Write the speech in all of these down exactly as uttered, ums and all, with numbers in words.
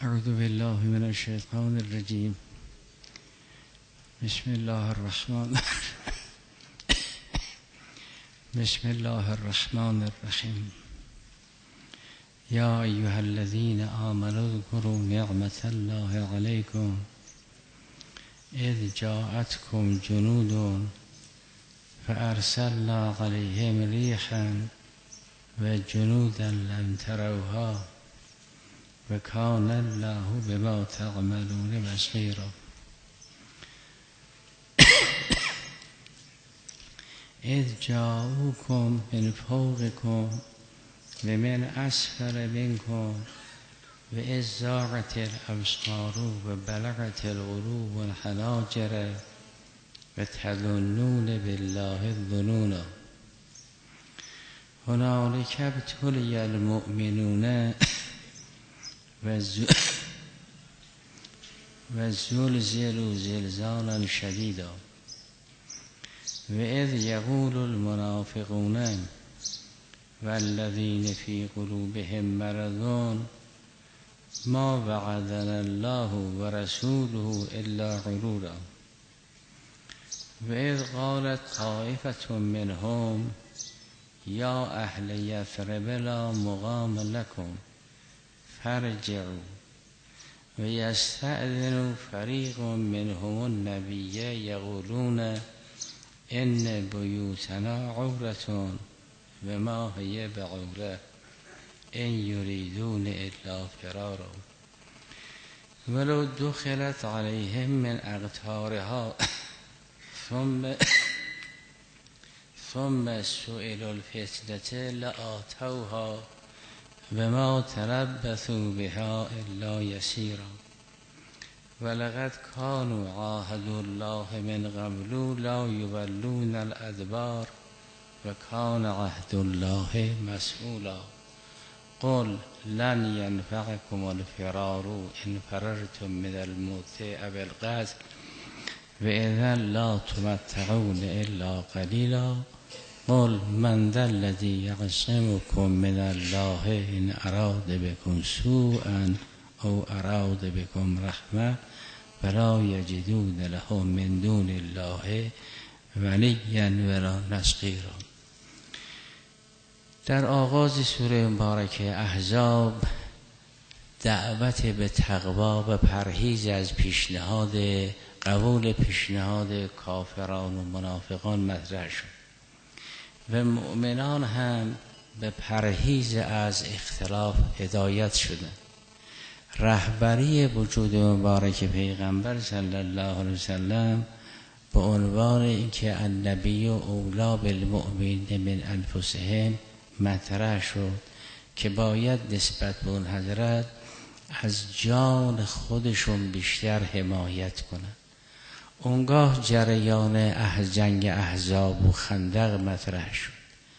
اعوذ بالله من الشیطان الرجیم. بسم الله الرحمن بسم الله الرحمن الرحیم. یا ایها الذین آمنوا اذکروا نعمت الله علیکم اذ جاءتکم جنود فارسلنا علیهم ریحا و جنودا لم تروها و کان الله بما تعملون بصیرا. اذ جاءوکم من فوقکم و من اسفل منکم و اذ زاغت الابصار و بلغت القلوب الحناجر و تظنون بالله الظنون. هنالک ابتلی المؤمنون و زلزلوا زلزالا شدیدا و اذ یقول المنافقون والذین فی قلوبهم مرض ما وعدنا الله ورسوله الا غرورا و اذ قالت طائفة منهم یا اهل یثرب لا مقام لکم فارجعوا و یستأذن فریق منهم النبی یقولون ان بیوتنا عورة و ما هی بعوره ان یریدون الا فرارا ولو دخلت علیهم من اقطارها ثم ثم سئلوا الفتنة لآتوها و ما تلبثوا بها الا یسیرا ولقد كانوا عاهدوا الله من قبل لا یولون الادبار و کان عهد الله مسئولا. قل لن ینفعکم الفرار ان فررتم من الموت او القتل و اذا لا تمتعون الا قلیلا. قل من ذا الذی یعصمکم من الله ان اراد بكم سوءا او اراد بكم رحمه ولا یجدون له من دون الله ولیا ولا نصیرا. در آغاز سوره مبارکه احزاب دعوت به تقوا و پرهیز از پیشنهاد قبول پیشنهاد کافران و منافقان مطرح شد و مؤمنان هم به پرهیز از اختلاف هدایت شدند. رهبری وجود مبارک پیغمبر صلی الله علیه وسلم به عنوان اینکه النبی اولی بالمؤمنین من انفسهم مطرح شد که باید نسبت به اون حضرت از جان خودشون بیشتر حمایت کنند. اونگاه جریان احز جنگ احزاب و خندق مطرح شد.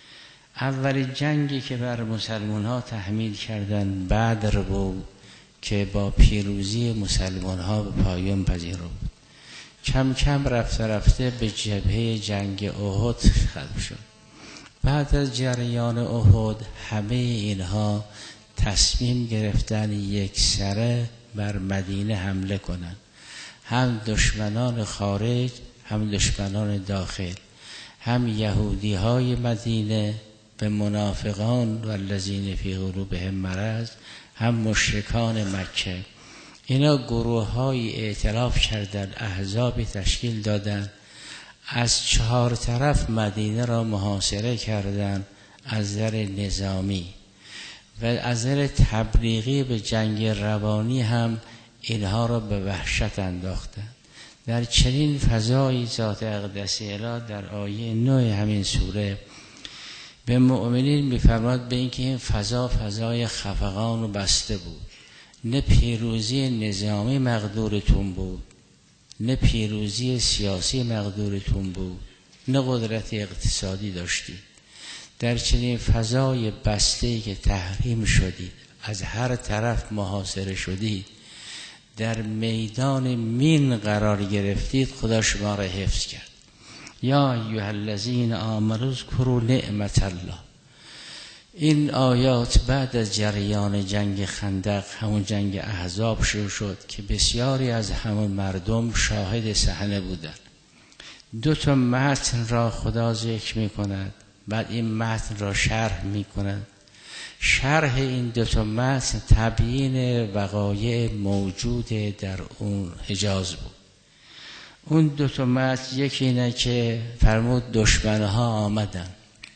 اول جنگی که بر مسلمان ها تحمیل کردن بدر بود که با پیروزی مسلمان ها به پایان پذیرفت بود. کم کم رفته رفته به جبهه جنگ احد ختم شد. بعد از جریان احد همه اینها تصمیم گرفتن یک سره بر مدینه حمله کنند، هم دشمنان خارج هم دشمنان داخل، هم یهودی های مدینه به منافقان و الذین فی قلوبهم مرض، هم مشرکان مکه. اینا گروه های ائتلاف کردن، احزابی تشکیل دادن، از چهار طرف مدینه را محاصره کردن از نظر نظامی و از نظر تبلیغی به جنگ روانی هم اینها را به وحشت انداختند. در چنین فضایی ذات اقدس اله در آیه نه همین سوره به مؤمنین می‌فرماید به اینکه این فضا فضای خفقان و بسته بود. نه پیروزی نظامی مقدورتون بود، نه پیروزی سیاسی مقدورتون بود، نه قدرت اقتصادی داشتید. در چنین فضای بسته‌ای که تحریم شدید، از هر طرف محاصره شدید، در میدان مین قرار گرفتید، خدا شما را حفظ کرد. یا ایها الذین آمنوا اذکروا نعمت الله این آیات بعد از جریان جنگ خندق، همون جنگ احزاب شروع شد که بسیاری از همون مردم شاهد صحنه بودند. دو تا متن را خدا ذکر می کند، بعد این متن را شرح می کند. شرح این دو تا متن تبیین وقایع موجود در اون حجاز بود. اون دو تا متن یکی اینه که فرمود دشمنها آمدن،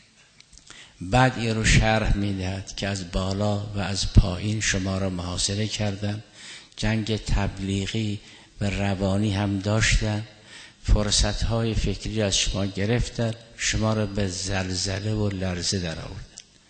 بعد این رو شرح میدهد که از بالا و از پایین شما را محاصره کردن، جنگ تبلیغی و روانی هم داشتن، فرصتهای فکری از شما گرفتن، شما را به زلزله و لرزه در آوردن.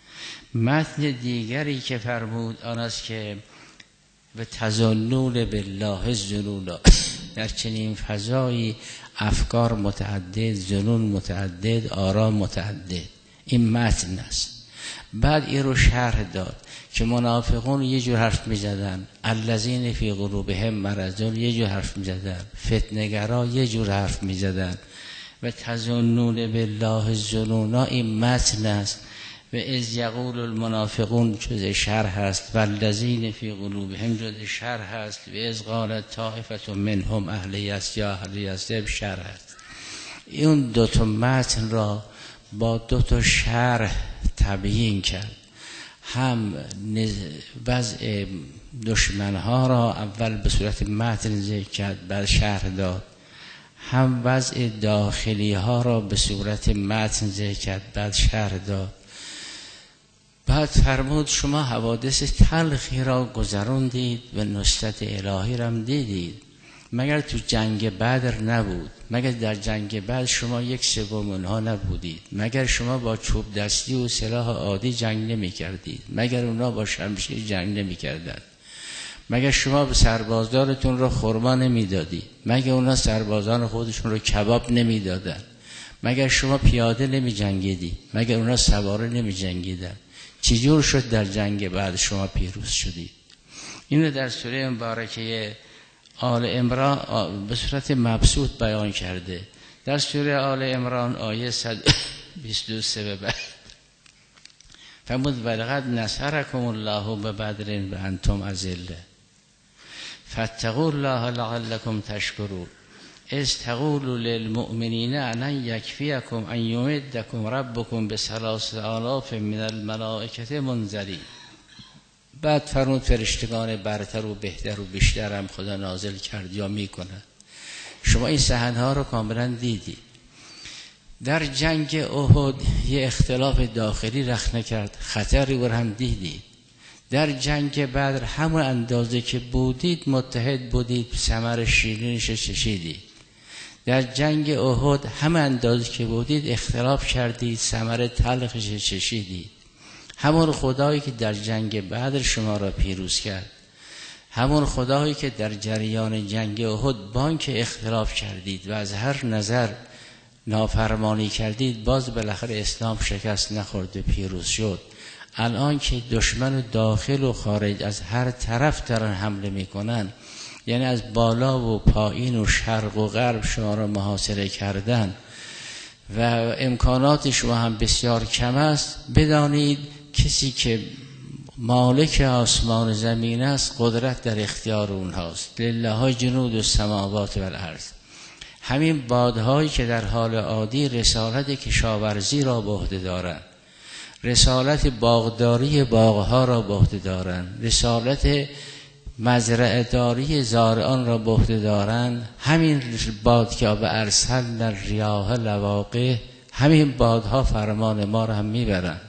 متن دیگری که فرمود آن است که و تظنون بالله الظنونا، در چنین فضایی افکار متعدد، ظنون متعدد، آرا متعدد. این متن است. بعد این رو شرح داد که منافقون یه جور حرف می زدن، الذین فی قلوبهم مرض یه جور حرف می زدن، فتنه‌گرا یه جور حرف می زدن. و تظنون بالله الظنونا این متن است. و اذ یقول المنافقون جزء شرح است و الذین فی قلوبهم جزء شرح است و اذ قالت طائفة منهم اهل یثرب یا اهل یثرب شرح است. این دو تا متن را با دو تا شرح تبیین کرد. هم وضع دشمنها را اول به صورت متن ذکر کرد، بعد شرح داد. هم وضع داخلی ها را به صورت متن ذکر کرد، بعد شرح داد. بعد فرمود شما حوادث تلخی را گذروندید و نصرت الهی را هم دیدید. مگر تو جنگ بدر نبود؟ مگر در جنگ بدر شما یک سوم اونها نبودید؟ مگر شما با چوب دستی و سلاح عادی جنگ نمی کردید؟ مگر اونها با شمشیر جنگ نمی کردند؟ مگر شما به سربازانتون را خرما نمی دادید؟ مگر اونها سربازان خودشون را کباب نمی دادند؟ مگر شما پیاده نمی جنگیدید؟ مگر اونها سواره نمی جنگیدند؟ چجور شد در جنگ بعد شما پیروز شدید؟ اینو در سوره مبارکه آل عمران به صورت مبسوط بیان کرده. در سوره آل عمران آیه صد و بیست و سه به بعد فرمود ولقد نصرکم الله ببدر و انتم اذله فاتقوا الله لعلکم تشکرون اذ تقولوا للمؤمنین ان یکفیکم ان یمدکم ربکم بثلاثة آلاف من الملائکة منزلین. بعد فرمود فرشتگان برتر و بهتر و بیشتر هم خدا نازل کرد یا میکنه. شما این صحنه‌ها رو کاملا دیدید. در جنگ احد یه اختلاف داخلی رخ نکرد، خطری رو هم دیدید. در جنگ بدر همون اندازه که بودید متحد بودید، ثمر شیرینش چشیدید. در جنگ احد همون اندازه که بودید اختلاف کردید، ثمر تلخش چشیدید. همون خدایی که در جنگ بدر شما را پیروز کرد، همون خدایی که در جریان جنگ احد بانک اختلاف کردید و از هر نظر نافرمانی کردید، باز بالاخره اسلام شکست نخورد و پیروز شد. الان که دشمن داخل و خارج از هر طرف دارن حمله میکنن، یعنی از بالا و پایین و شرق و غرب شما را محاصره کردن و امکانات شما هم بسیار کم است، بدانید کسی که مالک آسمان زمین است قدرت در اختیار اونهاست. لله جنود السماوات و الارض. همین بادهایی که در حال عادی رسالت کشاورزی را به عهده دارند، رسالت باغداری باغها را به عهده دارند، رسالت مزرعه داری زارعان را به عهده دارند، همین باد که به ارسلنا الریاح لواقح، همین بادها فرمان ما را هم میبرند.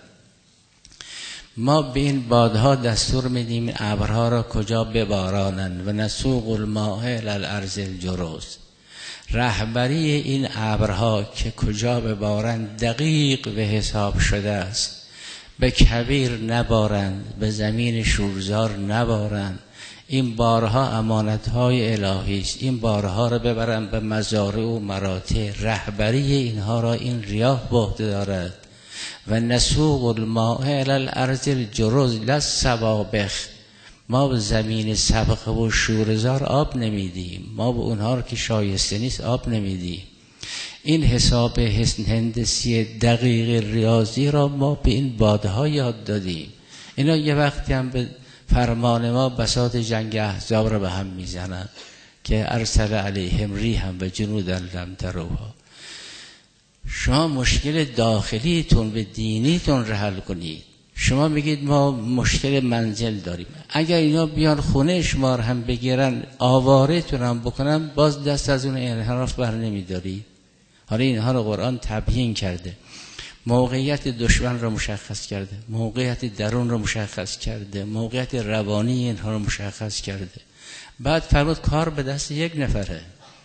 ما به این بادها دستور میدیم ابرها را کجا ببارانند و نسوق الماء الی الارض الجرز. رهبری این ابرها که کجا ببارند دقیق به حساب شده است. به کویر نبارند، به زمین شورزار نبارند. این بارها امانتهای الهی است. این بارها را ببرند به مزارع و مراتع. رهبری اینها را این ریاح به عهده دارد. و نسوق الماء الی الارض الجرز لا السوابخ. ما به زمین سبخه و شورزار آب نمیدیم، ما به اونها که شایسته نیست آب نمیدیم. این حساب هندسی دقیق ریاضی را ما به این باده ها یاد دادیم. اینا یه وقتی هم به فرمان ما بساط جنگ احزاب را به هم میزنن که ارسل علیهم ریحا و جنودا لم تروها. شما مشکل داخلیتون به دینیتون را حل کنید. شما میگید ما مشکل منزل داریم، اگر اینا بیان خونه شما رو هم بگیرن آواره تون هم بکنن، باز دست از اون انحراف بر نمیدارید. حالا اینها رو قرآن تبیین کرده، موقعیت دشمن رو مشخص کرده، موقعیت درون رو مشخص کرده، موقعیت روانی اینها رو مشخص کرده. بعد فرمود کار به دست یک نفره.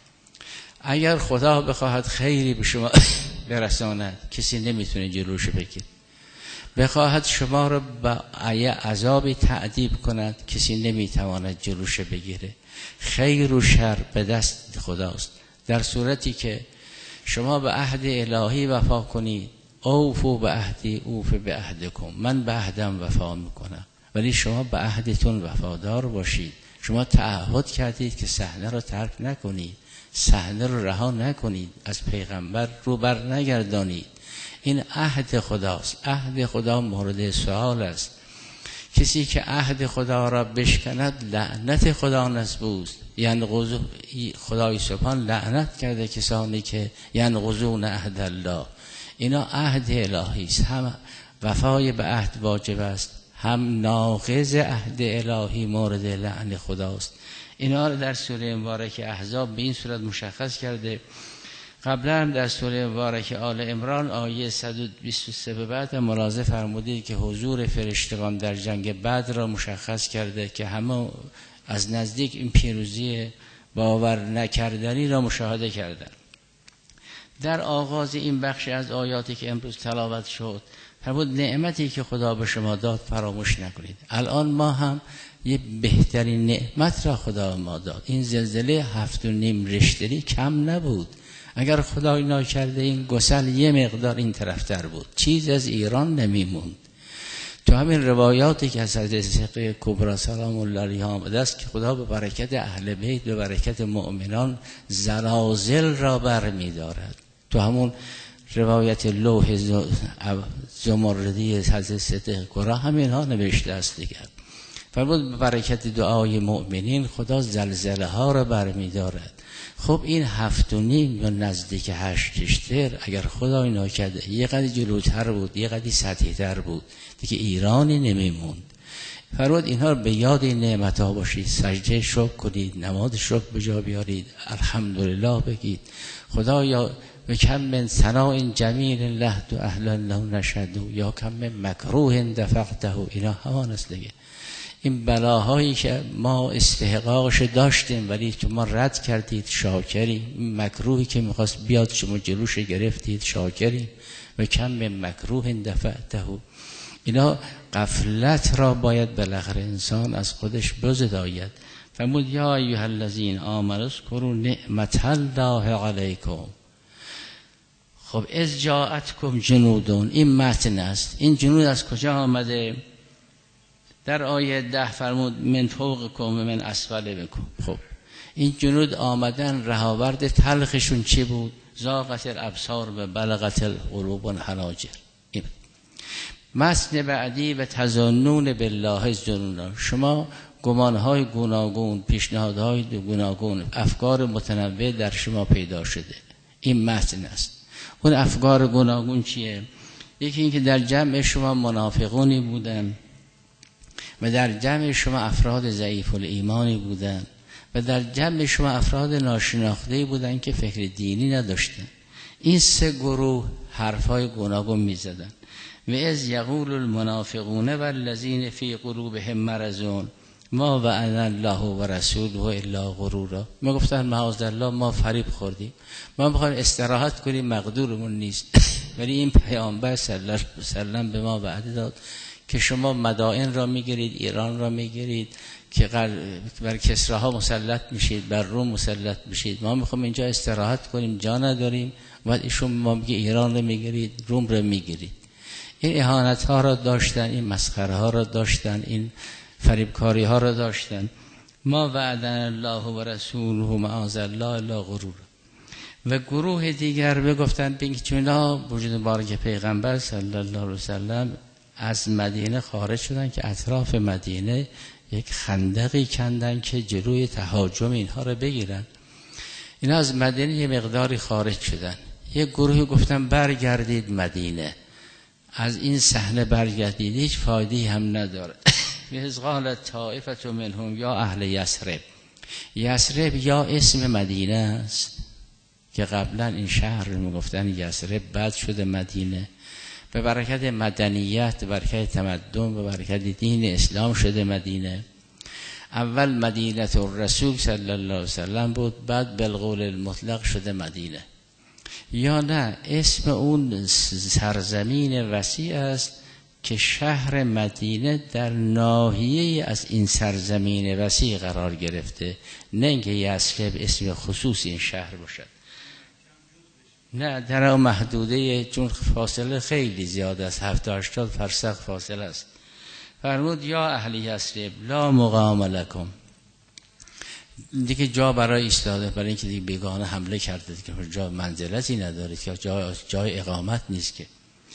اگر خدا بخواهد خیری به شما برساند کسی نمیتونه جلوش بگیره، بخواهد شما رو با ای عذابی تعذیب کند کسی نمیتواند جلوش بگیره. خیر و شر به دست خداست. در صورتی که شما به عهد الهی وفا کنید، اوفو به عهدی اوف به عهدکم، من به عهدم وفا میکنم، ولی شما به عهدتون وفادار باشید. شما تعهد کردید که صحنه رو ترک نکنید، صحنه رو رها نکنید، از پیغمبر رو بر نگردانید. این عهد خداست. عهد خدا مورد سوال است. کسی که عهد خدا را بشکند لعنت خدا نصبوست. ینقضوا، خدای سبحان لعنت کرده کسانی که ینقضون عهد الله. اینا عهد الهی است، هم وفای به عهد واجب است، هم ناقض عهد الهی مورد لعن خداست. اینا رو در سوره مبارکه احزاب به این صورت مشخص کرده. قبلا هم در سوره مبارکه آل عمران آیه صد و بیست و سه به بعد ملاحظه فرمودید که حضور فرشتگان در جنگ بدر را مشخص کرده که همه از نزدیک این پیروزی باور نکردنی را مشاهده کردند. در آغاز این بخش از آیاتی که امروز تلاوت شد فرمود نعمتی که خدا به شما داد فراموش نکنید. الان ما هم یه بهترین نعمت را خدا ما داد. این زلزله هفت و نیم رشتری کم نبود. اگر خدای ناکرده این گسل یه مقدار این طرفتر بود چیز از ایران نمیموند. تو همین روایاتی که از حضرت صدیقه کبری سلام الله علیها آمده است که خدا به برکت اهل بیت به برکت مؤمنان زلازل را بر می دارد. تو همون روایت لوح زمردی حضرت صدیقه کبری همین ها نوشته است دیگر. فرمود به برکت دعای مؤمنین خدا زلزله ها را بر می دارد. خب این هفت و نیم یا نزدیک هشت ریشتر اگر خدا اینا کرده یه قدری جلوتر بود، یه قدری سطحی تر بود دیگه ایرانی نمیموند. فرمود اینها رو به یاد این نعمت ها باشید، سجده شکر کنید، نماز شکر به جا بیارید، الحمدلله بگید. خدا یا کم من ثناء جمیل لهد و اهل له نشهد یا کم من مکروه دفعته. اینا همان است دیگه. این بلاهایی که ما استحقاقش داشتیم ولی شما رد کردید شاکریم. این مکروهی که میخواست بیاد شما جلوش گرفتید شاکریم. و کم من مکروه دفعته. اینا غفلت را باید بالاخره انسان از خودش بزداید. فرمود یا ایها الذین آمنوا اذکروا نعمت الله علیکم. خب از جاءتکم جنودون، این متن است. این جنود از کجا آمده؟ در آیه ده فرمود من فوقکم و من اسفل منکم. خب این جنود آمدن رهاورد تلخشون چی بود؟ ذاقت الابصار و بلغت القلوب الحناجر. این متن بعدی و تظنون بالله الظنون. شما گمانهای گوناگون، پیشنهادهای گوناگون، افکار متنوع در شما پیدا شده. این متن است. اون افکار گوناگون چیه؟ یکی این که در جمع شما منافقونی بودن و در جمع شما افراد ضعیف الایمانی بودن و در جمع شما افراد ناشناخته‌ای بودن که فکر دینی نداشتن. این سه گروه حرفای گوناگون میزدن. و از یقول المنافقون والذین فی قلوبهم مرض ما وعد الله و رسوله الا غرورا. ما گفتن معاذالله ما فریب خوردیم، ما میخوایم استراحت کنیم، مقدورمون نیست. ولی این پیامبر صلی الله علیه و سلم به ما وعده داد که شما مدائن را میگیرید، ایران را میگیرید، که بر کسراها مسلط میشید، بر روم مسلط میشید. ما میخوایم اینجا استراحت کنیم، جا نداریم. بعد ایشون ما میگه ایران را میگیرید، روم را میگیرید. این اهانت ها را داشتن، این مسخره ها را داشتن، این فریبکاری ها را داشتن. ما وعدنا الله و رسوله معاذ الله الا غرور. و گروه دیگر بگفتن بگید چونا وجود مبارک پیغمبر صلی الله علیه وسلم از مدینه خارج شدن که اطراف مدینه یک خندقی کندن که جلوی تهاجم اینها رو بگیرن. اینا از مدینه یه مقداری خارج شدن. یک گروهی گفتن برگردید مدینه، از این صحنه برگردید، هیچ فایده‌ای هم نداره. از قالت طائفة منهم یا اهل یثرب. یثرب یا اسم مدینه است که قبلا این شهر رو میگفتن یثرب، بعد شده مدینه. به برکت مدنیت، به برکت تمدن، به برکت دین اسلام شده مدینه. اول مدینه الرسول صلی الله علیه وسلم بود، بعد بالقول المطلق شده مدینه. یا نه اسم اون سرزمین وسیع است که شهر مدینه در ناحیه از این سرزمین وسیع قرار گرفته، نه اینکه یثرب اسم خصوصی این شهر باشد. نه در اون محدوده، چون فاصله خیلی زیاد است، هفتاد هشتاد فرسخ فاصله است. فرمود یا اهل یثرب لا مقام لکم، دیگه جا برای ایستاده، برای اینکه دیگه بیگانه حمله کرده که جا منزلتی نداره، که جای جای اقامت نیست. که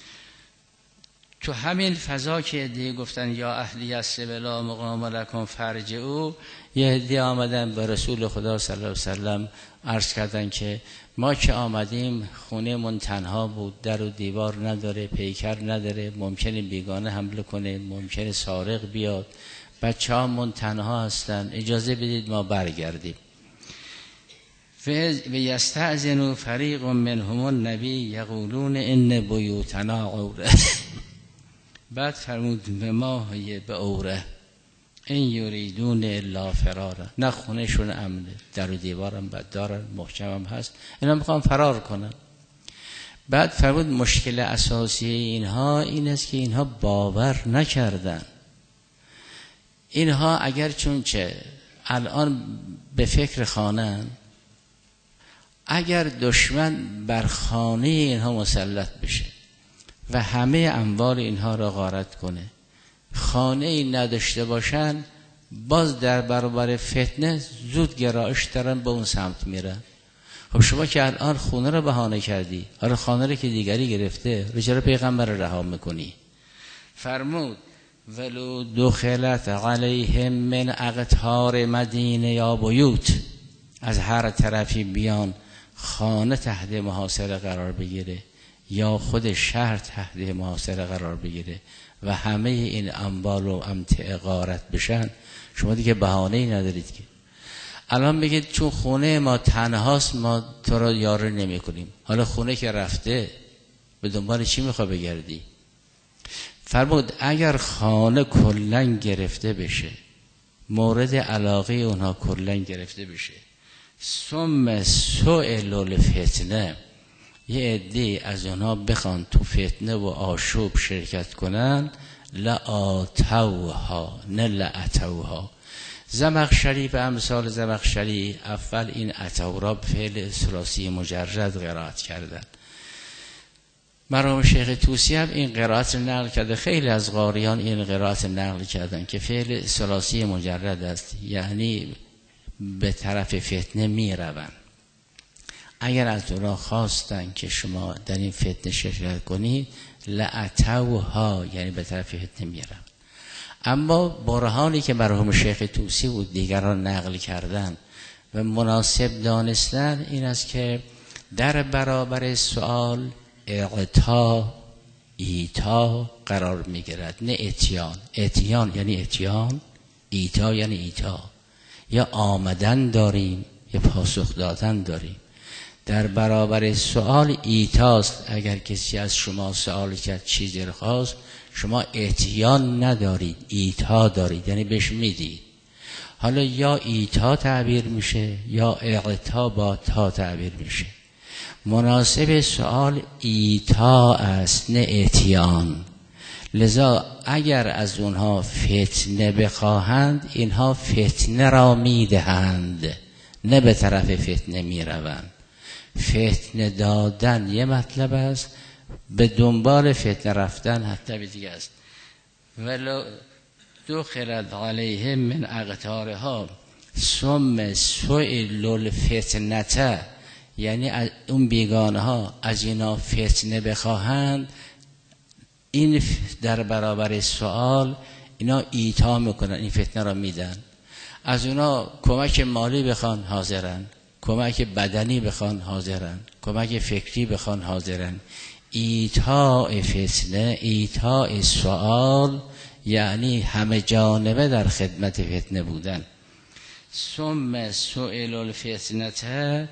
تو همین فضا که دیگه گفتن یا اهل یثرب لا مقام لکم فرجعوا، یه عده آمدن به رسول خدا صلی الله علیه وسلم عرض کردن که ما که آمدیم خونه من تنها بود، در و دیوار نداره، پیکر نداره، ممکنه بیگانه حمله کنه، ممکنه سارق بیاد، بچه ها من تنها هستن، اجازه بدید ما برگردیم. و یستأذن فریق منهم النبی یقولون ان بیوتنا عوره. بعد فرمود به ما به عوره این یریدون الا فراره، نه خونه شون امنه، در و دیوارم بد دارن، محکمم هست، اینا میخوان فرار کنن. بعد فرمود مشکل اساسی اینها این است که اینها باور نکردن. اینها اگر چون چه الان به فکر خانه، اگر دشمن بر خانه اینها مسلط بشه و همه اموال اینها را غارت کنه، خانه ای نداشته باشن، باز در برابر فتنه زود گرایش دارن به اون سمت میرن. خب شما که الان خونه رو بهانه کردی، آره خانه رو که دیگری گرفته، رو چرا پیغمبر رو رها میکنی؟ فرمود ولو دخلت علیهم من اقطار مدینه یا بیوت، از هر طرفی بیان خانه تحت محاصره قرار بگیره یا خود شهر تحت محاصره قرار بگیره و همه این اموال و امتع غارت بشن، شما دیگه بهانه‌ای ندارید که الان بگید چون خونه ما تنهاست ما تو را یاره نمی کنیم. حالا خونه که رفته به دنبال چی میخواه بگردی؟ فرمود اگر خانه کلن گرفته بشه، مورد علاقه اونها کلن گرفته بشه، ثم سئل الفتنه، یه عده از اونها بخوان تو فتنه و آشوب شرکت کنن، لآتوها نه لأتوها. زمخشری و امثال زمخشری اول این اتو را فعل ثلاثی مجرد قرائت کردن. مرحوم شیخ طوسی هم این قرائت نقل کرده، خیلی از قاریان این قرائت نقل کردن که فعل ثلاثی مجرد است، یعنی به طرف فتنه می روند. اگر از اونها خواستن که شما در این فتنه شرکت کنید، لأتوها یعنی به طرف فتنه می روند. اما برهانی که مرحوم شیخ طوسی و دیگران نقل کردن و مناسب دانستن این است که در برابر سوال اعطا ایتا قرار می گیرد، نه اتیان. اتیان یعنی اتیان، ایتا یعنی ایتا. یا آمدن داریم یا پاسخ دادن داریم. در برابر سوال ایتاست. اگر کسی از شما سوال کرد چیزی رو خواست، شما اتیان ندارید، ایتا دارید، یعنی بهش میدید. حالا یا ایتا تعبیر میشه یا اعطا با تا تعبیر میشه. مناسب سوال ایتا است نه اتیان. لذا اگر از اونها فتنه بخواهند، اینها فتنه را میدهند، نه به طرف فتنه میروند. فتنه دادن یه مطلب است، به دنبال فتنه رفتن حتی دیگه است. ولو دخلت علیهم من اقطارها ثم سئلوا الفتنه، یعنی از اون بیگانه ها از اینا فتنه بخواهند، این در برابر سوال اینا ایتا میکنن، این فتنه را میدن. از اونا کمک مالی بخوان حاضرن، کمک بدنی بخوان حاضرن، کمک فکری بخوان حاضرن. ایتاء فتنه، ایتاء سوال یعنی همه جانبه در خدمت فتنه بودن. ثم سئل الفتنه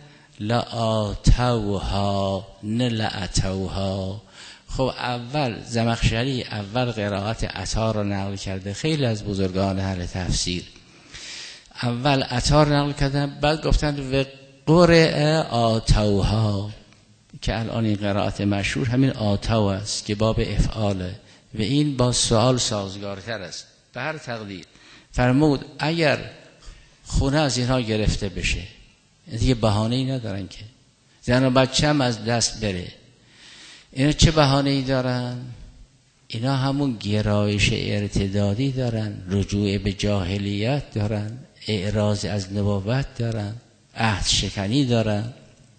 لآتوها نه لأتوها. خب اول زمخشری اول قرائت عطا رو نقل کرده، خیلی از بزرگان اهل تفسیر اول عطا رو نقل کردن، بعد گفتن و قرئ آتوها، که الان این قرائت مشهور همین آتو است که باب افعاله و این با سوال سازگارتر است. به هر تقدیر فرمود اگر خونه از اینها گرفته بشه، دیگه بهانه‌ای ندارن که زن و بچه هم از دست بره، اینا چه بهانه‌ای دارن؟ اینا همون گرایش ارتدادی دارن، رجوع به جاهلیت دارن، اعراض از نبوت دارن، عهد شکنی دارن.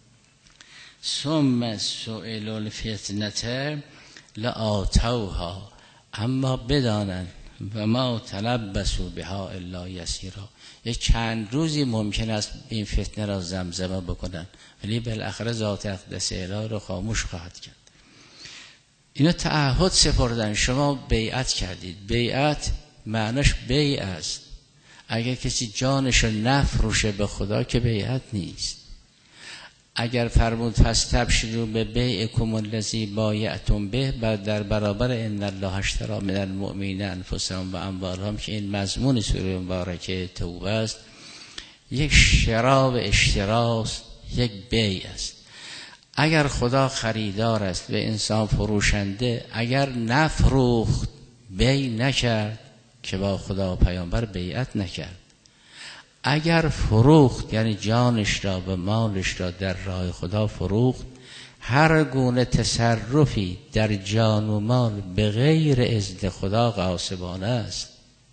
ثم سئل الفتنه لآتوها، اما بدانن و ما تلبسوا بها الا یسیرا، یک چند روزی ممکن است این فتنه را زمزمه بکنن، ولی بالاخره ذات اقدس الهی رو خاموش خواهد کرد. اینا تعهد سپردن، شما بیعت کردید. بیعت معناش بیع است. اگر کسی جانش رو نفروشه به خدا که بیعت نیست. اگر فرمود فاستبشروا ببیعکم الذی بایعتم به، بعد در برابر ان الله اشتری من المؤمنین انفسهم و اموالهم که این مضمون سوره مبارکه توبه است، یک شرا و اشتراست، یک بیع است. اگر خدا خریدار است و انسان فروشنده، اگر نفروخت بیع نکرد که با خدا و پیامبر بیعت نکرد. اگر فروخت یعنی جانش را و مالش را در راه خدا فروخت، هر گونه تصرفی در جان و مال به غیر اذن خدا غاصبانه است.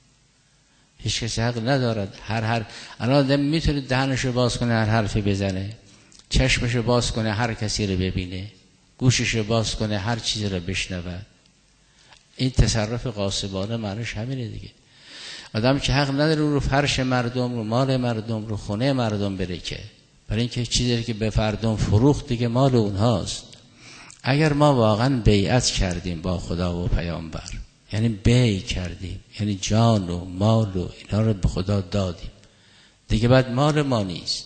هیچ کسی حق ندارد. هر هر الان آدم میتونه دهنشو باز کنه هر حرفی بزنه، چشمشو باز کنه هر کسی رو ببینه، گوششو باز کنه هر چیزی رو بشنود. این تصرف غاصبانه معنیش همینه دیگه. آدم که حق نداره رو فرش مردم، رو مال مردم، رو خونه مردم بره، که برای اینکه چیزی که به مردم فروخت دیگه مال اونهاست. اگر ما واقعا بیعت کردیم با خدا و پیامبر، یعنی بیع کردیم، یعنی جان و مال و اینا رو به خدا دادیم، دیگه بعد مال ما نیست.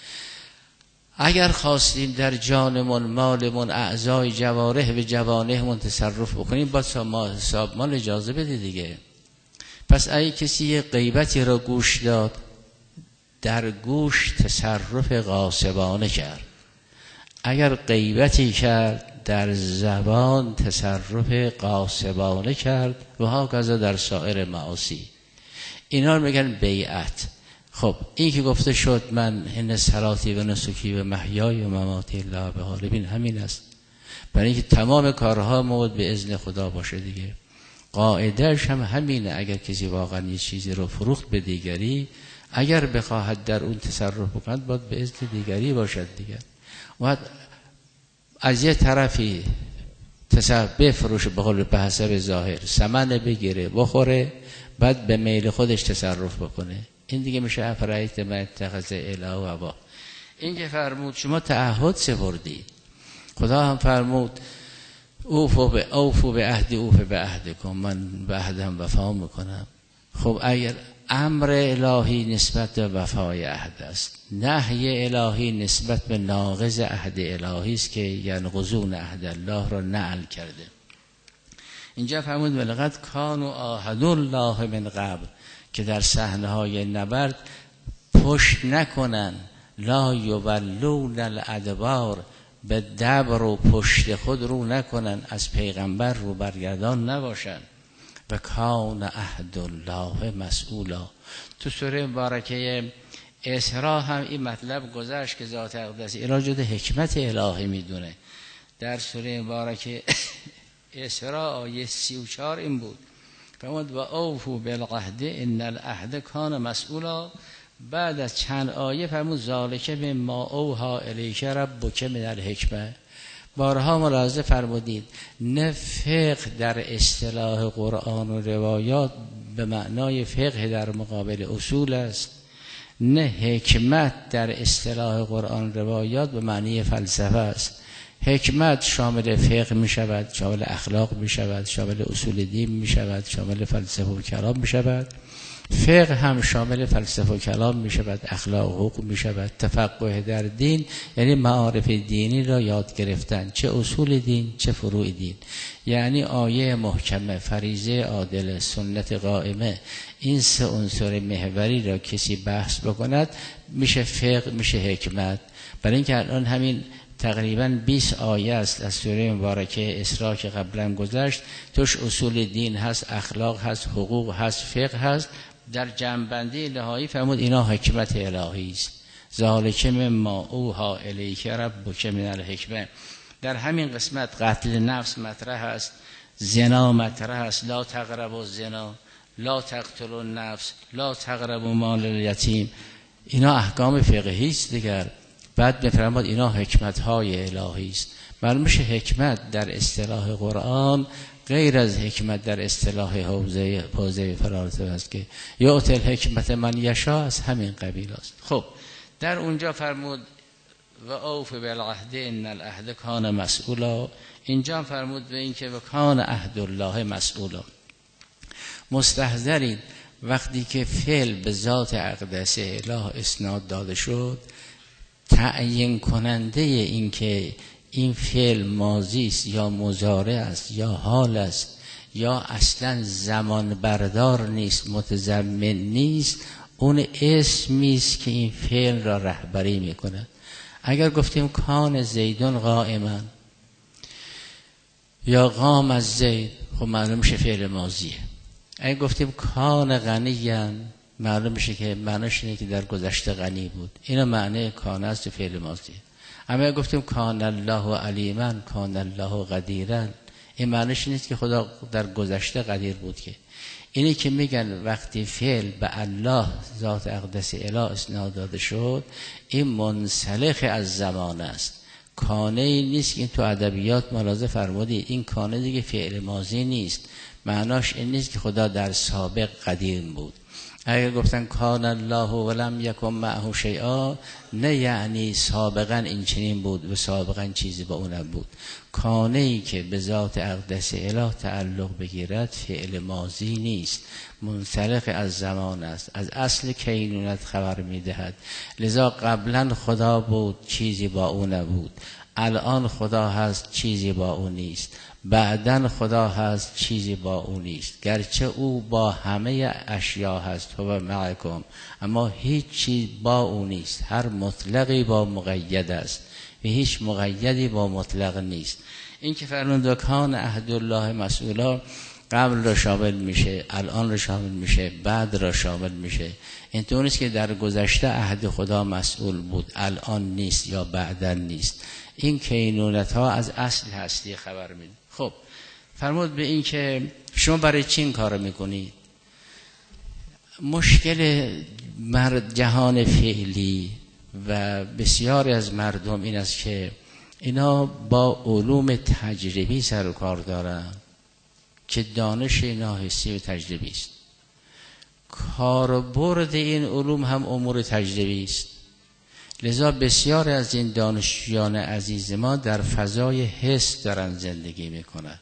اگر خواستیم در جانمون، مالمون، اعضای جوارح و جوانحمون تصرف بکنیم، باید ما حساب مال اجازه بده دیگه. پس اگه کسی یه غیبتی را گوش داد، در گوش تصرف غاصبانه کرد. اگر غیبتی کرد، در زبان تصرف غاصبانه کرد و هاکذا در سایر معاصی. اینا رو میگن بیعت. خب این که گفته شد من ان صلاتی و نسکی و محیای و مماتی الله بین، همین است. برای اینکه تمام کارها مواد به اذن خدا باشه دیگه. قاعدهش هم همینه. اگر کسی واقعا یه چیزی رو فروخت به دیگری، اگر بخواهد در اون تصرف بکند باید به اذن دیگری باشد دیگه. و از یه طرفی تصرف بفروشه به قول به حسب ظاهر، ثمن بگیره بخوره، بعد به میل خودش تصرف بکنه. این دیگه میشه افرایت من اتخذ اله و هوا. این که فرمود شما تعهد سپردید، خدا هم فرمود اوفو به اوفو به عهد اوف به عهدکم، من به عهدم وفا میکنم. خب اگر امر الهی نسبت به وفای عهد است، نهی الهی نسبت به ناقض عهد الهی است که ینقضون عهد الله را نعل کرده. اینجا فرمود ولقد کانوا عاهدوا الله من قبل، که در صحنه های نبرد پشت نکنن، لا یولون الادبار، به دبر و پشت خود رو نکنن، از پیغمبر رو برگردان نباشن. و کان عهد الله مسئولا. تو سوره مبارکه اسراء هم این مطلب گذشت که ذات اقدس الهی جد حکمت الهی میدونه. در سوره مبارکه اسراء آیه سی و چهار این بود فرمود و اوفوا بالعهد ان العهد کان مسئولا بعد از چند آیه فرمود ذالک مما اوحی الیک ربک من الحکمه. بارها ملاحظه فرمودید نه فقه در اصطلاح قرآن و روایات به معنای فقه در مقابل اصول است، نه حکمت در اصطلاح قرآن روایات به معنی فلسفه است. حکمت شامل فقه می شود، شامل اخلاق می شود، شامل اصول دین می شود، شامل فلسفه و کلام می شود. فقه هم شامل فلسفه و کلام می شود، اخلاق و حقوق می شود. تفقه در دین یعنی معارف دینی را یاد گرفتن، چه اصول دین چه فروع دین. یعنی آیه محکمه، فریضه عادله، سنت قائمه، این سه عنصر محوری را کسی بحث بکند میشه فقه، میشه حکمت. برای اینکه الان همین تقریباً بیست آیه است از سوره مبارکه اسراء که قبلا گذشت، توش اصول دین هست، اخلاق هست، حقوق هست، فقه هست. در جمع‌بندی نهایی فرمود اینا حکمت الهی است. ذالک مما اوحی الیک ربک من الحکمه. در همین قسمت قتل نفس مطرح است، زنا مطرح است، لا تقربوا الزنا، لا تقتلوا النفس، لا تقربوا مال الیتیم. اینا احکام فقهی است دیگر. بعد میفرماد اینا حکمت های الهی است. معلوم میشه حکمت در اصطلاح قرآن غیر از حکمت در اصطلاح حوزه حوزه فرانسه است که یؤتی الحکمت من یشاء، از همین قبیل است. خب در اونجا فرمود و اوف بالعهد ان العهد کان مسئولا. اینجا فرمود به این که و کان عهد الله مسئولا. مستحضرین وقتی که فعل به ذات اقدس اله اسناد داده شد، تعیین کننده این که این فعل ماضی است یا مضارع است یا حال است یا اصلا زمان بردار نیست، متضمن نیست، اون اسمی است که این فعل را رهبری میکنه. اگر گفتیم کان زیدون قائما یا قام از زید، خب معلوم میشه فعل ماضیه. اگر گفتیم کان غنیا، معلوم میشه که معناش اینه که در گذشته غنی بود. اینا معنی کان است، فعل ماضیه. اما اگر گفتیم کان الله علیما، کان الله قدیرا، این معنیش نیست که خدا در گذشته قدیر بود. که اینی که میگن وقتی فعل به الله ذات اقدس اله اسناد داده شد، این منسلخ از زمان است. کانه ای نیست که این تو ادبیات ملاحظه فرمودید، این کانه دیگه فعل ماضی نیست. معناش این نیست که خدا در سابق قدیر بود. اگر گفتن کان الله ولم یکن معه شیئا، نه یعنی سابقا این چنین بود و سابقا چیزی با اون بود. کانه ای که به ذات اقدس اله تعلق بگیرد فعل ماضی نیست، منسلخ از زمان است، از اصل کینونت خبر میدهد. لذا قبلا خدا بود چیزی با او نبود، الان خدا هست چیزی با او نیست، بعدن خدا هست چیزی با او نیست. گرچه او با همه اشیا هست و معکم، اما هیچ چیز با او نیست. هر مطلقی با مقید است و هیچ مقیدی با مطلق نیست. این که فرمود کان عهد الله مسئولا، قبل را شامل میشه، الان را شامل میشه، بعد را شامل میشه. اینطور نیست که در گذشته عهد خدا مسئول بود، الان نیست یا بعدن نیست. این کینونت ها از اصل هستی خبر میده. خب فرمود به این که شما برای چی این کار میکنید؟ مشکل مرد جهان فعلی و بسیاری از مردم این است که اینا با علوم تجربی سر و کار دارن که دانش اینا حسی و تجربی است. کاربرد این علوم هم امور تجربی است. لذا بسیار از این دانشجویان عزیز ما در فضای حس دارن زندگی میکنن.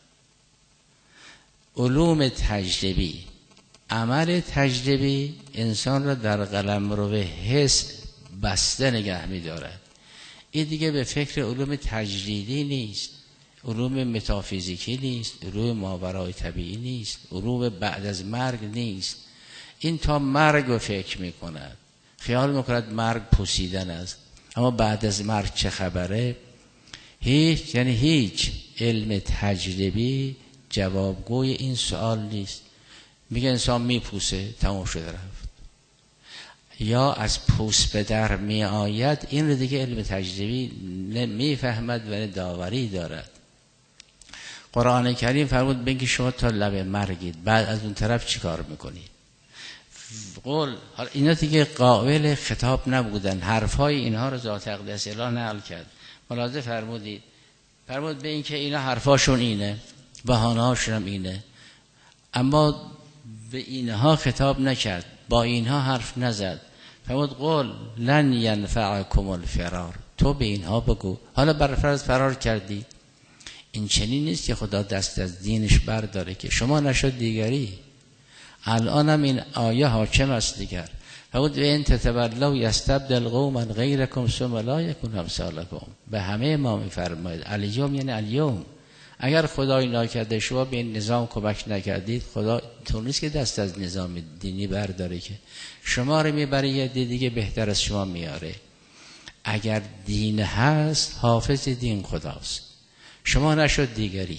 علوم تجربی، عمل تجربی انسان را در قلمرو حس بسته نگه میدارد. این دیگه به فکر علوم تجریدی نیست، علوم متافیزیکی نیست، علوم ماورای طبیعی نیست، علوم بعد از مرگ نیست. این تا مرگ رو فکر میکند، خیال میکند مرگ پوسیدن است، اما بعد از مرگ چه خبره؟ هیچ، یعنی هیچ علم تجربی جوابگوی این سوال نیست. میگه انسان میپوسه، تمام شده رفت، یا از پوست به در می آید. این رو دیگه علم تجربی نمیفهمد و داوری دارد. قرآن کریم فرمود بگی شما تا لب مرگید، بعد از اون طرف چی کار میکنید؟ قول حالا اینا دیگه قابل خطاب نبودن، حرفای اینها رو ذات اقدس اله نقل کرد. ملاحظه فرمودید، فرمود به این که اینا حرفاشون اینه، بهانه هاشون هم اینه، اما به اینها خطاب نکرد، با اینها حرف نزد. فرمود قول لن ینفعکم الفرار، تو به اینها بگو. حالا بر فرض فرار کردی، این چنین نیست که خدا دست از دینش برداره که شما نشد دیگری. الان هم این آیه حاکم است دیگر. فرمود و ان تتولوا یستبدل قوما غیرکم ثم لا یکونوا امثالکم. به همه ما میفرماید الیوم یعنی الیوم. اگر خدای ناکرده شما به این نظام کمک نکردید، خدا طور نیست که دست از نظام دینی برداره، که شما رو میبره یه دیگه بهتر از شما میاره. اگر دین هست حافظ دین خداست، شما نشد دیگری.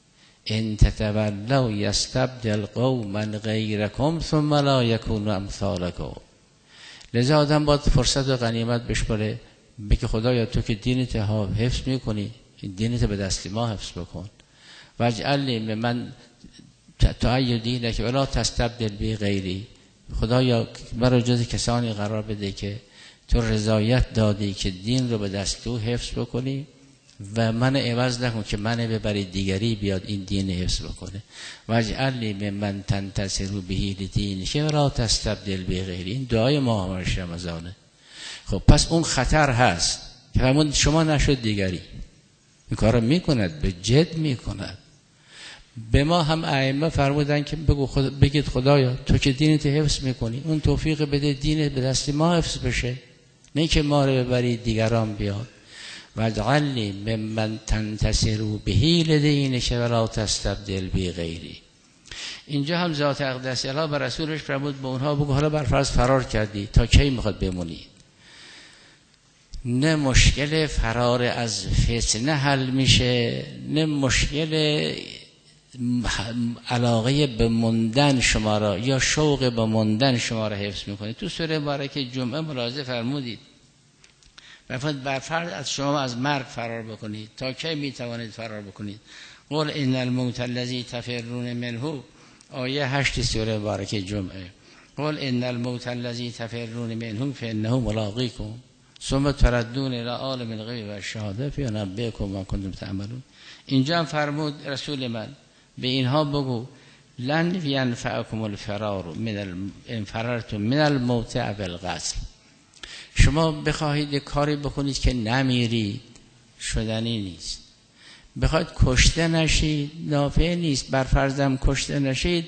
ان تتولوا یستبدل قوما غیرکم ثم لا یکونوا امثالکم. لذا آدم باید فرصت و غنیمت بشماره، بگه خدایا تو که دینت حفظ میکنی، دینت به دست ما حفظ بکن. واجعل لی من تعی دینک ولا تستبدل بی غیری. خدایا مرا جز کسانی قرار بده که تو رضایت دادی که دین رو به دست تو حفظ بکنی و من عوض نکن که من ببری دیگری بیاد این دین حفظ بکنه. واجعل لی من تنتصر به لدینک ولا تستبدل بی غیری. این دعای ماه رمضانه. خب پس اون خطر هست که فرمود شما نشد دیگری. این کار رو میکند، به جد میکند. به ما هم ائمه فرمودن که بگو خدا، بگید خدایا تو که دینت حفظ میکنی، اون توفیق بده دینت به دست ما حفظ بشه، نه که ما رو ببری دیگران بیاد. واجعل لی ممن تنتصر به لدینک ولا تستبدل بی غیری. اینجا هم ذات اقدس اله بر رسولش فرمود به اونها بگو حالا بر فرض فرار کردی، تا کی میخواد بمونی؟ نه مشکل فرار از فتنه حل میشه، نه مشکل علاقه به موندن شما را یا شوق به موندن شما را حفظ میکنه. تو سوره مبارکه جمعه ملاحظه فرمودید فرمود بر فرض از شما از مرگ فرار بکنید، تا کی میتوانید فرار بکنید؟ قل ان الموت الذی تفرون منه، آیه هشت سوره مبارکه جمعه. قل ان الموت الذی تفرون منه فانه ملاقیکم ثم تردون الى عالم الغیب و الشهاده فینبئکم ما کنتم تعملون. اینجا هم فرمود رسول من به اینها بگو لن ینفعکم الفرار من ان فررتم من الموت او القتل. شما بخواهید کاری بکنید که نمیرید، شدنی نیست. بخواید کشته نشید، نافع نیست. بر فرضم کشته نشید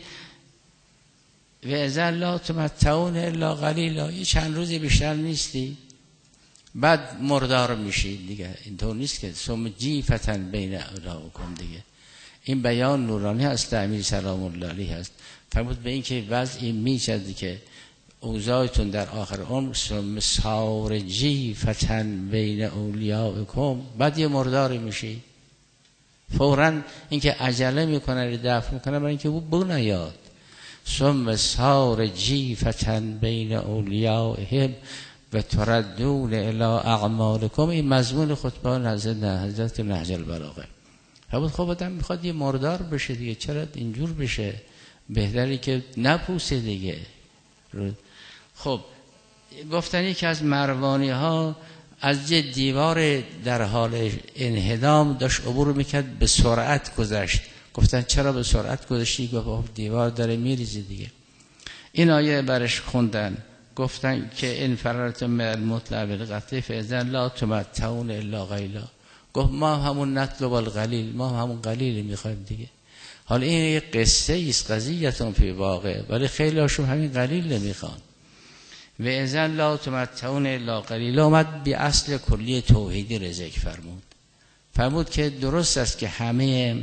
و اذا لا تمتعون الا قلیلا، یه چند روزی بیشتر نیستی، بعد مردار میشید دیگه. اینطور نیست که ثم جیفتن بین اولادکم دیگه. این بیان نورانی هست، امیر سلام الله علیه هست. فرمود به این که وضعی میشد که اوضاعتون در آخر عمر ثم صار جیفتن بین اولیاءکم، بعد یه مردار میشید. فوراً اینکه عجله میکنه دفع میکنه برای اینکه بو نیاد. ثم صار جیفتن بین اولیاءهم و تردون الی اعمالکم. این مضمون خطبه حضرت نهج البلاغه. فرمود خب آدم میخواد یه مردار بشه دیگه، چرا اینجور بشه؟ بهتری که نپوسه دیگه. خب گفتن یکی از مروانی ها از یه دیوار در حال انهدام داشت عبور میکرد، به سرعت گذشت. گفتن چرا به سرعت گذشتی؟ گفت دیوار داره میریزه دیگه. این آیه برش خوندن، گفتن که ان فررتم من الموت او القتل فاذا لا تمتعون الا قلیلا. گفت ما همون نطلب القلیل، ما همون قلیل میخوایم دیگه. حالا این یه قصه است، قضیه‌تون فی واقع، ولی خیلی هاشون همین قلیل نمیخوان. و اذا لا تمتعون الا قلیلا اومد به اصل کلی توحیدی رزق فرمود. فرمود که درست است که همه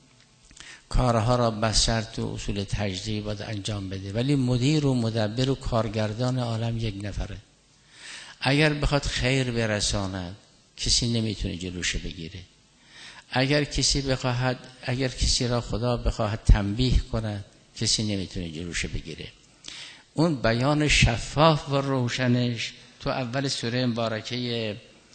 کارها را بس شرط و اصول تجزیه باید انجام بده، ولی مدیر و مدبر و کارگردان عالم یک نفره. اگر بخواد خیر برساند کسی نمیتونه جلوشه بگیره. اگر کسی بخواهد اگر کسی را خدا بخواهد تنبیه کند کسی نمیتونه جلوشه بگیره. اون بیان شفاف و روشنش تو اول سوره مبارکه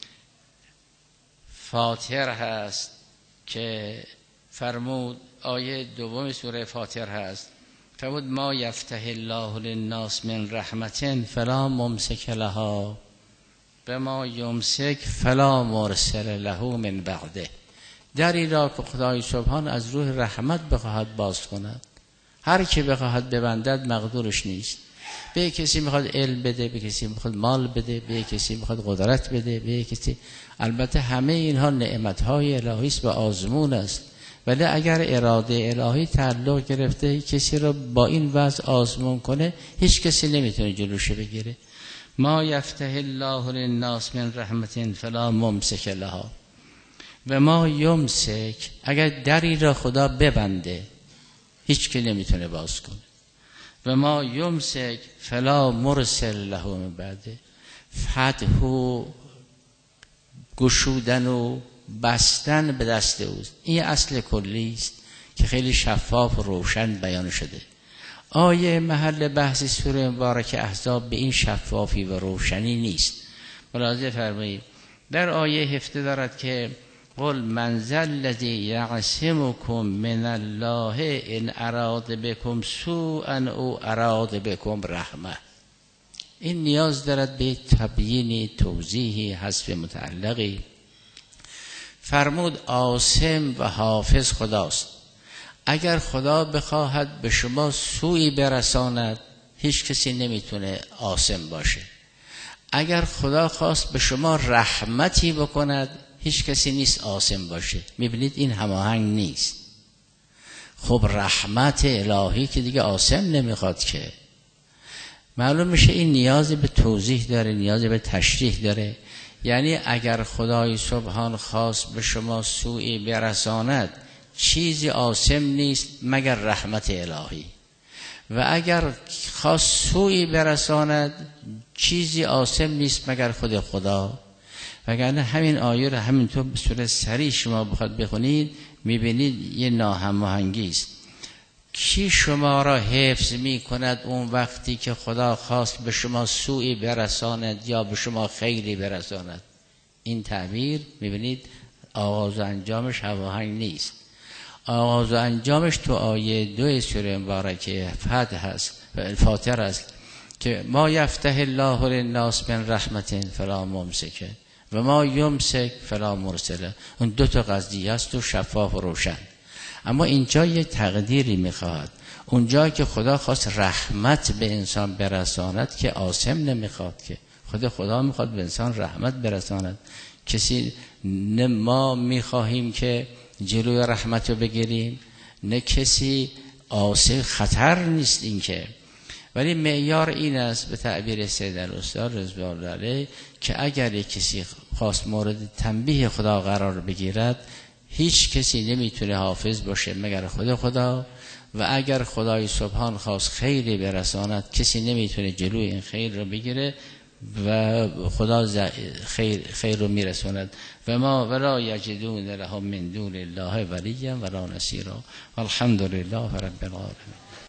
فاطر هست که فرمود، آیه دوم سوره فاطر هست فرمود ما یفتح الله للناس من رحمت فلا ممسک لها و ما یمسک فلا مرسل له من بعده. دری را که خدای سبحان از روح رحمت بخواهد باز کند، هر کی بخواهد ببندد مقدورش نیست. به کسی میخواد علم بده، به کسی میخواد مال بده، به کسی میخواد قدرت بده، به کسی. البته همه اینها نعمتهای الهی است و آزمون است، ولی اگر اراده الهی تعلق گرفته کسی را با این وضع آزمون کنه، هیچ کسی نمیتونه جلوش بگیره. ما یفتح الله للناس من رحمت فلا ممسک لها و ما یمسک، اگر دری را خدا ببنده هیچ کی نمیتونه باز کنه. و ما یمسک فلا مرسل له من بعده. فتح و گشودن و بستن به دست اوست. این اصل کلی است که خیلی شفاف و روشن بیان شده. آیه محل بحث سوره مبارک احزاب به این شفافی و روشنی نیست. ملاحظه فرمایید در آیه هفته دارد که قل من ذا الذی یعصمکم من الله ان اراد بكم سوءا او اراد بكم رحمه. این نیاز دارد به تبیینی، توضیحی، حذف متعلقی. فرمود عاصم و حافظ خداست. اگر خدا بخواهد به شما سوئی برساند هیچ کسی نمیتونه عاصم باشه. اگر خدا خواست به شما رحمتی بکند هیچ کسی نیست عاصم باشه. میبینید این هماهنگ نیست. خب رحمت الهی که دیگه عاصم نمیخواد که. معلوم میشه این نیازی به توضیح داره، نیازی به تشریح داره. یعنی اگر خدای سبحان خواست به شما سوئی برساند چیزی عاصم نیست مگر رحمت الهی، و اگر خواست سوئی برساند چیزی عاصم نیست مگر خود خدا. وگرنه همین آیه رو همینطور به صورت سریع شما بخواد بخونید میبینید یه ناهماهنگی است. کی شما را حفظ می کند اون وقتی که خدا خواست به شما سوئی برساند یا به شما خیری برساند؟ این تعبیر میبینید آغاز و انجامش هماهنگ نیست. آغاز و انجامش تو آیه دو سوره مبارکه فتح هست، فاتر است که ما یفتح الله للناس من رحمت فلا ممسک و ما یمسک فلا مرسل. اون دو تا قضیه است و شفاف و روشن. اما اینجا یه تقدیری میخواد. اونجا که خدا خواست رحمت به انسان برساند که عاصم نمیخواد، که خود خدا میخواد به انسان رحمت برساند. کسی نه ما میخواهیم که جلوی رحمت رو بگیریم، نه کسی عاصم، خطر نیست این که. ولی معیار این است به تعبیر سید الاستاد رضوان الله علیه که اگر کسی خواست مورد تنبیه خدا قرار بگیرد هیچ کسی نمیتونه حافظ باشه مگر خود خدا، و اگر خدای سبحان خواست خیری برساند کسی نمیتونه جلوی این خیر رو بگیره و خدا خیر, خیر رو میرساند. و ما ولا یجدون لهم من دون الله ولیا ولا نصیرا والحمد لله رب العالمین.